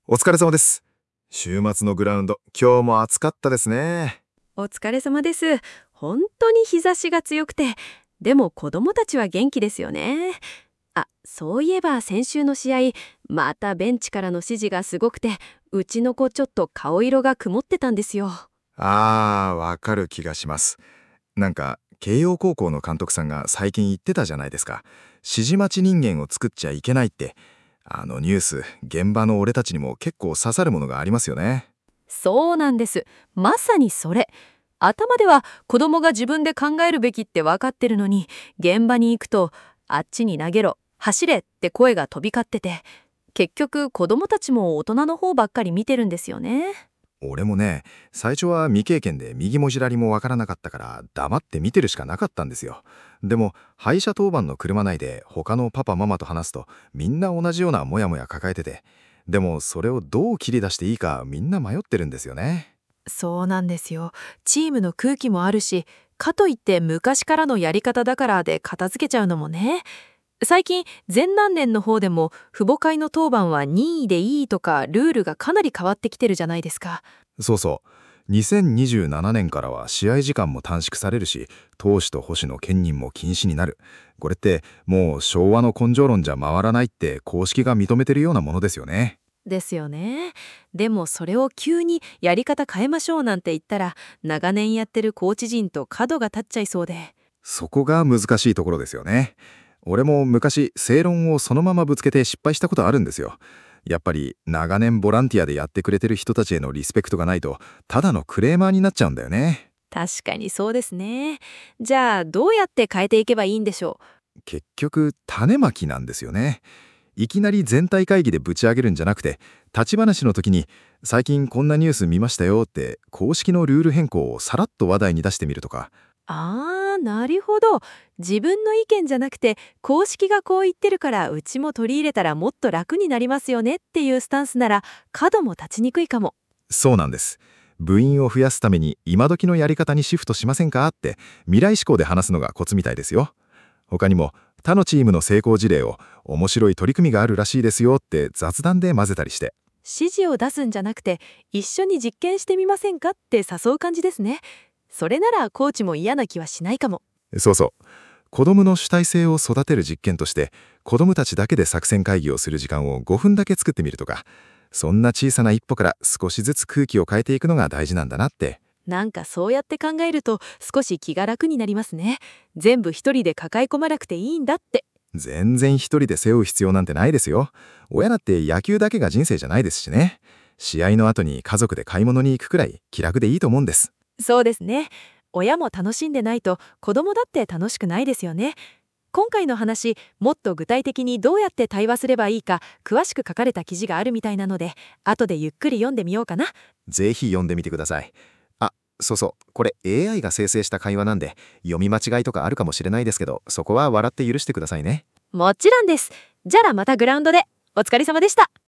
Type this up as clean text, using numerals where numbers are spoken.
お疲れ様です。週末のグラウンド、今日も暑かったですね。 お疲れ様です。本当に日差しが強くて、でも子供たちは元気ですよね。あ、そういえば先週の試合、またベンチからの指示がすごくて、うちの子ちょっと顔色が曇ってたんですよ。 わかる気がします。なんか、慶応高校の監督さんが最近言ってたじゃないですか。指示待ち人間を作っちゃいけないって。あのニュース、現場の俺たちにも結構刺さるものがありますよね。 そうなんです。まさにそれ。頭では子供が自分で考えるべきって分かってるのに、現場に行くと、あっちに投げろ、走れって声が飛び交ってて、結局子供たちも大人の方ばっかり見てるんですよね。 俺もね、最初は未経験で右も左もわからなかったから黙って見てるしかなかったんですよ。でも廃車当番の車内で他のパパママと話すとみんな同じようなモヤモヤ抱えてて、でもそれをどう切り出していいかみんな迷ってるんですよね。 そうなんですよ。チームの空気もあるし、かといって昔からのやり方だからで片付けちゃうのもね。最近、前何年の方でも、父母会の当番は任意でいいとか、ルールがかなり変わってきてるじゃないですか。 そうそう。2027年からは試合時間も短縮されるし、投手と捕手の兼任も禁止になる。これってもう昭和の根性論じゃ回らないって公式が認めてるようなものですよね。 ですよね。でもそれを急にやり方変えましょうなんて言ったら、長年やってるコーチ陣と角が立っちゃいそうで。 そこが難しいところですよね。俺も昔正論をそのままぶつけて失敗したことあるんですよ。やっぱり長年ボランティアでやってくれてる人たちへのリスペクトがないとただのクレーマーになっちゃうんだよね。 確かにそうですね。じゃあ、どうやって変えていけばいいんでしょ結局種まきなんですよね。いきなり全体会議でぶち上げるんじゃなくて、立ち話の時に最近こんなニュース見ましたよって公式のルール変更をさらっと話題に出してみるとか。 なるほど。自分の意見じゃなくて、公式がこう言ってるからうちも取り入れたらもっと楽になりますよねっていうスタンスなら、角も立ちにくいかも。 そうなんです。部員を増やすために今時のやり方にシフトしませんかって未来志向で話すのがコツみたいですよ。他にも他のチームの成功事例を面白い取り組みがあるらしいですよって雑談で混ぜたりして。 指示を出すんじゃなくて、一緒に実験してみませんかって誘う感じですね。それならコーチも嫌な気はしないかも。 そうそう。子供の主体性を育てる実験として子供たちだけで作戦会議をする時間を5分だけ作ってみるとか、そんな小さな一歩から少しずつ空気を変えていくのが大事なんだなって。 なんかそうやって考えると少し気が楽になりますね。全部一人で抱え込まなくていいんだって。 全然一人で背負う必要なんてないですよ。親だって野球だけが人生じゃないですしね。試合の後に家族で買い物に行くくらい気楽でいいと思うんです。 そうですね。親も楽しんでないと子供だって楽しくないですよね。今回の話、もっと具体的にどうやって対話すればいいか詳しく書かれた記事があるみたいなので、後でゆっくり読んでみようかな。 ぜひ読んでみてください。あ、そうそう。これ AI が生成した会話なんで、読み間違いとかあるかもしれないですけど、そこは笑って許してくださいね。 もちろんです。じゃあまたグラウンドで。お疲れ様でした。